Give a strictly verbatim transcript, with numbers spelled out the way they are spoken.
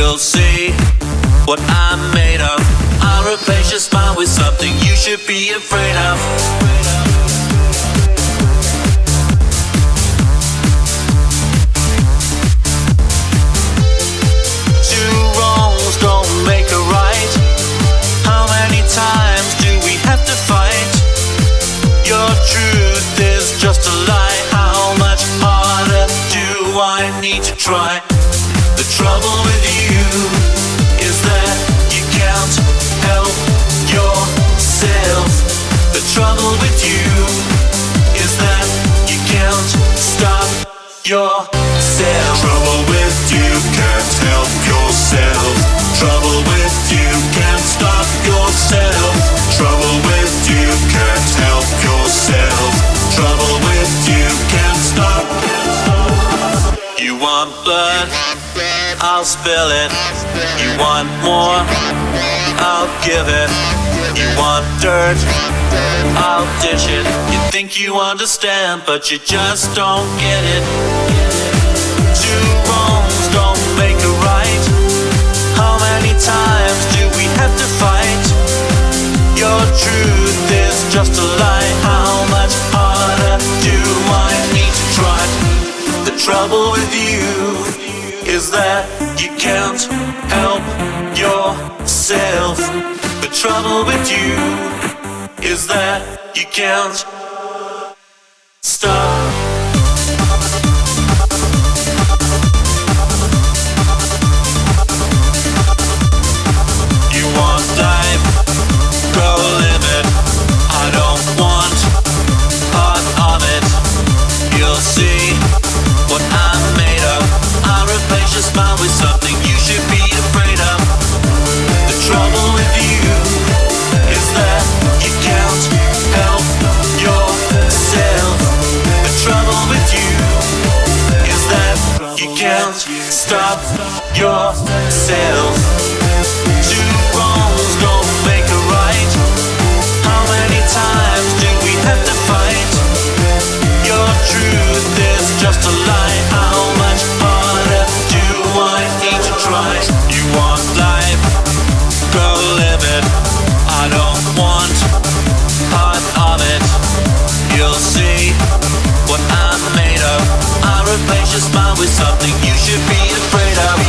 You'll see what I'm made of. I'll replace your smile with something you should be afraid of. Two wrongs don't make a right. How many times do we have to fight? Your truth is just a lie. How much harder do I need to try? The trouble with you is that you can't help yourself. The trouble with you is that you can't stop yourself. Trouble with you can't help yourself. Trouble with you can't stop yourself. Trouble with you can't help yourself. Trouble with you can't stop. You want blood? I'll spill it. You want more? I'll give it. You want dirt? I'll ditch it. You think you understand, but you just don't get it. Two wrongs don't make a right. How many times do we have to fight? Your truth is just a lie. How much harder do I need to try? The trouble with you is that you can't help yourself. The trouble with you is that you can't stop. You want life? Go live it. I don't want part of it. You'll see what I'm made of. I'll replace your smile with something you should be afraid of. The trouble with you is that you can't help yourself. The trouble with you is that you can't stop yourself. Two wrongs don't make a right. How many times do we have to fight? Your truth is just a lie. How much harder do I need to try? You want life? Go live it. I don't want part of it. You'll see what I'm made of. I'll replace your smile with something you should be afraid of.